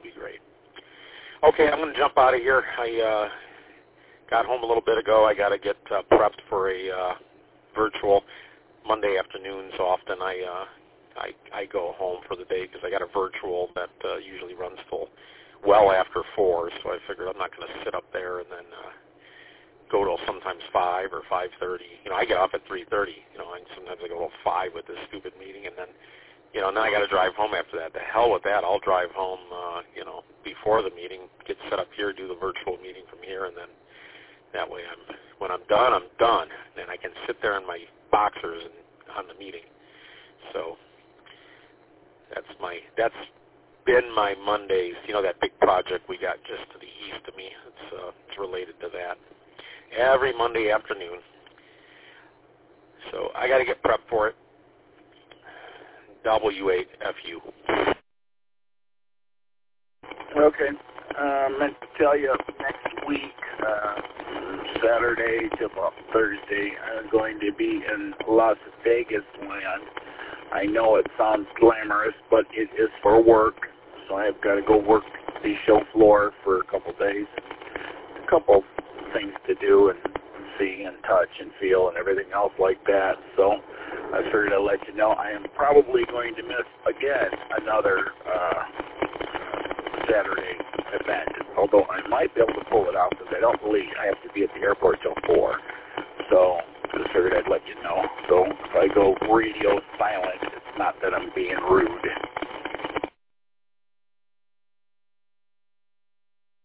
be great. Okay, I'm going to jump out of here. I got home a little bit ago. I got to get prepped for a virtual Monday afternoons. Often I go home for the day because I got a virtual that usually runs till well after 4, so I figured I'm not going to sit up there and then go till sometimes 5 or 5:30. I get off at 3:30, and sometimes I go till 5 with this stupid meeting, and then, and then I got to drive home after that. The hell with that. I'll drive home, before the meeting, get set up here, do the virtual meeting from here, and then that way when I'm done, I'm done. And I can sit there in my boxers and on the meeting. So that's been my Mondays. That big project we got just to the east of me. It's related to that. Every Monday afternoon. So I got to get prepped for it. W8FU. Okay. Meant to tell you next week, Saturday to about Thursday, I'm going to be in Las Vegas land. I know it sounds glamorous, but it is for work, so I've got to go work the show floor for a couple days. A couple things to do and see and touch and feel and everything else like that. So I figured I'd let you know I am probably going to miss again another Saturday event, although I might be able to pull it out because I don't believe I have to be at the airport till 4. So I figured I'd let you know. So if I go radio silent, it's not that I'm being rude.